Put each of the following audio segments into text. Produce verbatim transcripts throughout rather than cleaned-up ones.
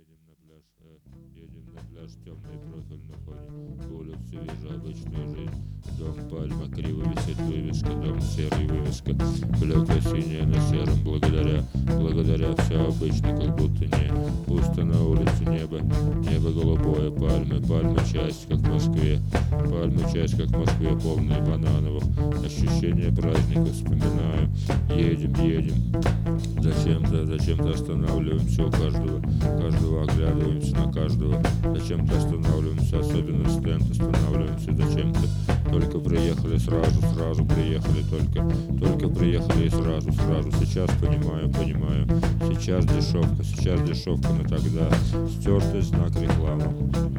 Едем на пляж, э, едем на пляж, темный профиль на фоне. Улицы вижу, обычную жизнь. Дом, пальма, криво висит вывеска. Дом, серый, вывеска. Блекло синяя на сером. Благодаря, благодаря все обычно, как будто не пусто на улице небо. Небо голубое, пальмы, пальмы часть, как в Москве. Пальмы часть, как в Москве, полные банановых. Ощущение праздника вспоминаю. Едем, едем. Зачем-то, зачем-то останавливаемся у каждого, каждого оглядываемся на каждого. Зачем-то останавливаемся, особенно стенд останавливаемся. Зачем-то только приехали сразу, сразу приехали, только, только приехали и сразу, сразу. Сейчас понимаю, понимаю. Сейчас дешевка, сейчас дешевка, но тогда стертый знак рекламы.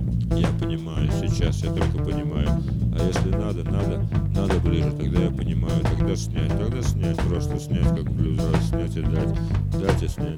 Я понимаю, сейчас я только понимаю. А если надо, надо, надо ближе, тогда я понимаю, тогда снять, тогда снять, просто снять, как блюз, раз снять и дать, дать и снять,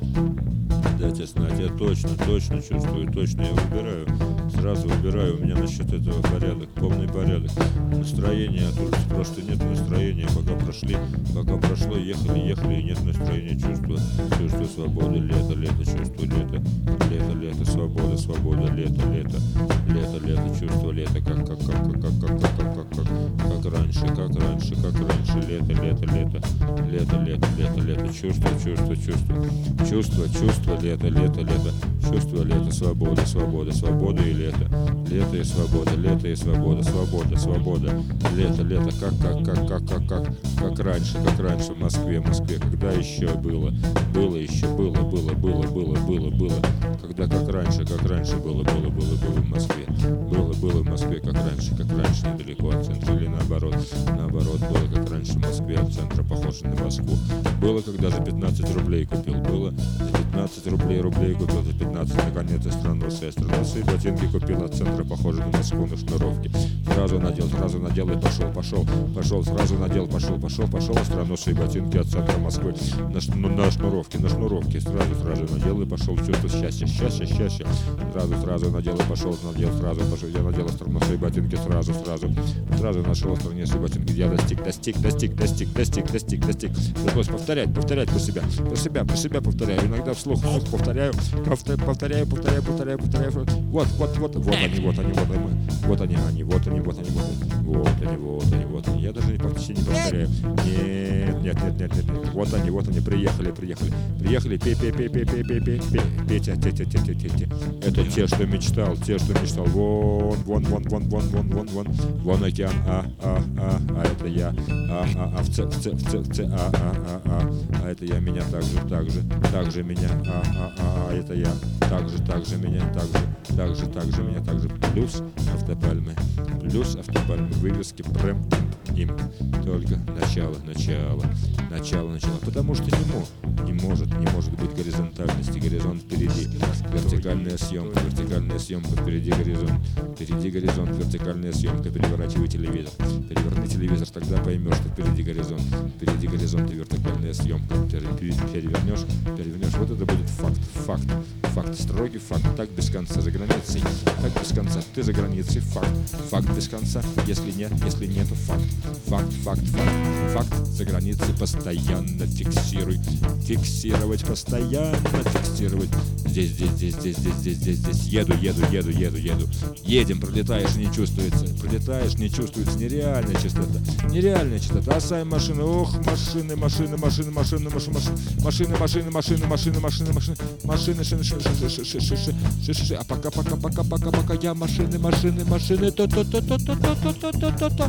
дать и снять. Я точно, точно чувствую, точно я выбираю, сразу выбираю, у меня насчет этого порядок, полный порядок. Настроения от улицы просто нет настроения, пока прошли, пока прошло, ехали, ехали, и нет настроения, чувство, чувство свободы, лето, лето, чувство лето, лето, лето, свобода, свобода, лето, лето, лето, лето, чувство лето, как, как, как, как, как, как, как, как, как, как раньше, как раньше, как раньше, лето, лето, лето, лето, лето, лето, лето, чувство, чувство, чувство, чувство, чувство, лето, лето, лето, чувство, лето, свобода, свобода, свобода и лето, лето и свобода, лето и свобода, свобода, свобода, лето, лето, как, как, как, как, как, как, как раньше, как раньше в Москве, в Москве, когда еще было, было еще, было, было, было, было, было, было, когда как раньше, как раньше было, было, было, было в Москве, было, было в Москве, как раньше, как раньше, недалеко от центра, или наоборот, наоборот, было как раньше в Москве, от центра, похоже на Москву, было, когда за пятнадцать рублей купил, было, за пятнадцать рублей, рублей купил, за пятнадцать, наконец-то, странносые, страносые ботинки купил от центра, похоже на Москву, на шнуровке, сразу надел, сразу надел и пошел, пошел, пошел, сразу надел, пошел, пошел, пошел, страносые ботинки от центра Москвы, на, ну, на шнуровке, на шнуровке, сразу, сразу надел и пошел, чувство счастья, счастье, счастье, сразу, сразу надел и пошел, надел, сразу, пошел, я надел страносые ботинки, сразу, сразу, сразу нашел страносые ботинки, я достиг, достиг, достиг, достиг, достиг, достиг, достиг, пришлось повторять, повторять про себя, про себя, про себя повторяю, иногда вслух, вслух повторяю, повторяю, повторяю, повторяю, повторяю, вот, вот, вот, вот они, вот они, вот они, вот они, они, вот они, вот они, вот они, вот они, вот они, вот они, я даже не, почти не повторяю, нет, нет, нет, нет, нет, нет, вот они, вот они, приехали, приехали, приехали, пей, пей, пей, пей, пей, пей, пей, пей, Петя, те, те, те, те, те, те, это те, что мечтал, те, что мечтал, вон, вон, вон, вон, вон, вон, вон, вон, вон океан, а, а, а, а это я, а, а, а, в ц, в ц, в ц, в ц, а, а, а, а, а это я, меня так же, так же, так же меня, а, а, а, а это я, так же, так же меня, так же, так же, так же меня, так же, плюс автопальмы, плюс автопальмы, вывески, прям, им, только начало, начало, начало, начало, потому что не мог, не может, не может быть горизонтальности, горизонт впереди, вертикальная съемка, вертикальная съемка, впереди горизонт, впереди горизонт, вертикальная съемка, переворачивай телевизор, переверни телевизор, тогда поймешь, что впереди горизонт, впереди горизонт и вертикальная съемка, перевернешь, перевернешь, вот это будет факт, факт, факт, строгий факт, так без конца, за границей, так без конца, ты за границей, факт, факт без конца, если нет, если нету, факт, факт, факт, факт, факт, за границей постоянно фиксируй, фиксировать, постоянно фиксировать, здесь, здесь, здесь, здесь, здесь, здесь, здесь, здесь, еду, еду, еду, еду, еду, едем, пролетаешь, не чувствуется, пролетаешь, не чувствуется, нереальная частота, нереальная частота, а сами машины, ох, машины, машины, машины, машины, машины, машины, машины, машины, машины, машины, машины, машины, шины, шины, шины, шины, шины, шины, а пока, пока, пока, пока, пока, я машины, машины, машины, то, то, то, то, то, то, то, то, то, то,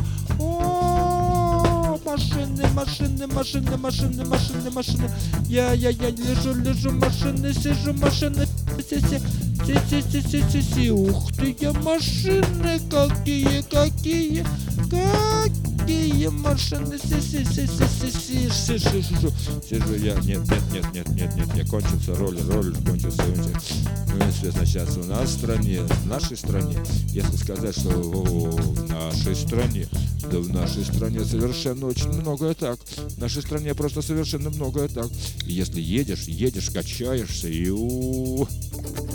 о, машины, машины, машины, машины, машины, машины, я, я, я лежу, лежу, машины, сижу, машины, си, си, си, си, си, си, си, ух ты, я машины, какие, какие, какие машины, си, си, си, си, си, си, си, си, сижу, сижу я, нет, нет, нет, нет, нет, нет, я кончился, роллер, роллер, кончился, ну, сейчас у нас в стране, в нашей стране, если сказать, что в нашей стране, да в нашей стране совершенно очень многое так, в нашей стране просто совершенно многое так, и если едешь, едешь, качаешься, и у